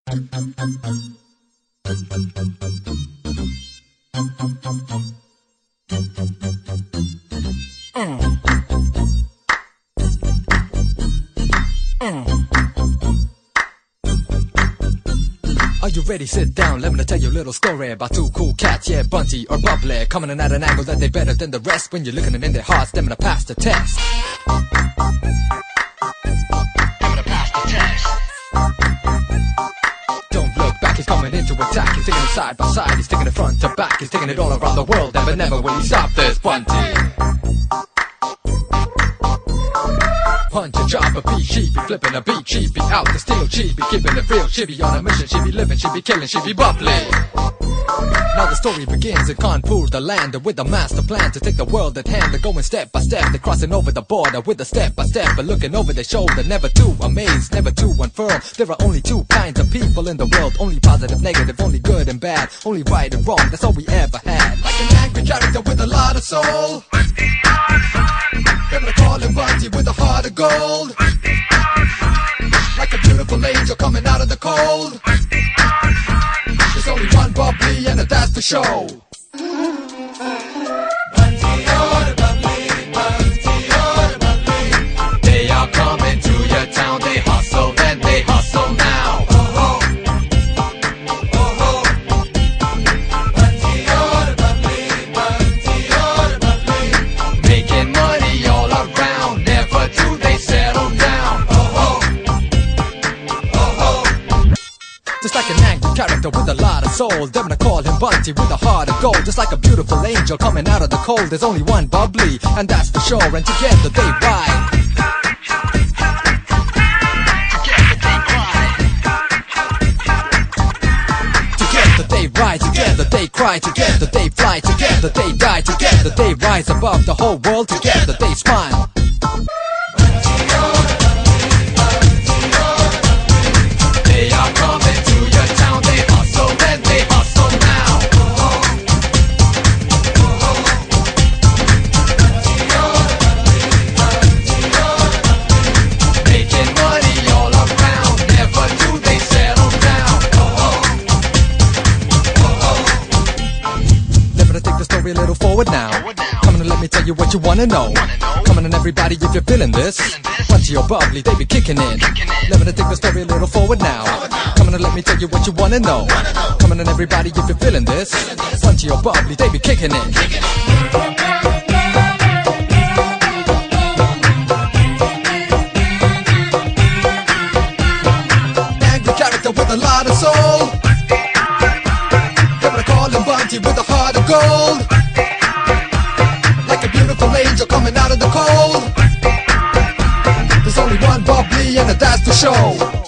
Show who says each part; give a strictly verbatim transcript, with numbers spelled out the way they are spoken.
Speaker 1: Are you ready? Sit down, let me tell you a little story about two cool cats, yeah, Bunty or Bubbly, coming in at an angle that they better than the rest. When you're looking in their hearts, them gonna pass the test. Them gonna pass the test. Don't look back, he's coming in to attack. He's taking it side by side, he's taking it front to back. He's taking it all around the world, never, never will he stop this Bunty. Punch and chop a beat, she be flipping a beat, she be out to steal, she be keeping it real, she be on a mission, she be living, she be killing, she be bubbly. Now the story begins in Kanpur, the land with a master plan to take the world at hand. They're going step by step, they're crossing over the border with a step by step, but looking over their shoulder, never too amazed, never too unfurled. There are only two kinds of people in the world, only positive, negative, only good and bad, only right and wrong, that's all we ever had. Like an angry character with a lot of soul. They're gonna call him Bunty with a heart of gold. Like a beautiful angel coming out of the cold. There's only one Bubbly and that's the show. Bunty or the Bubbly, Bunty or the Bubbly. They are coming to your town, they hustle and they hustle now. Oh ho, oh ho. Bunty or the Bubbly, Bunty or the Bubbly. Making money all around, never do they settle down. Oh ho, oh ho. Just like an angry character with a lot of soul, they're gonna call him Bunty with a heart of gold. Just like a beautiful angel coming out of the cold, there's only one Bubbly, and that's for sure. And together they ride. Together they ride, together they cry, together they fly, together they die, together they rise above the whole world, together they smile. They are coming to your town, they hustle and they hustle now. Making money all around, never do they settle down. Never to take the story a little forward now. Come on and let me tell you what you wanna know. Come on and everybody, if you're feeling this, Bunty or Bubbly, they be kicking in. Never to take the story a little forward now. Come on and let me tell you what you wanna know. Come on and everybody, if you're feeling this, Bunty or Bubbly, they be kicking in. Angry character with a lot of soul. They're gonna call him Bunty with a heart of gold. Like a beautiful angel coming out of the cold. There's only one Bubbly and that's the show.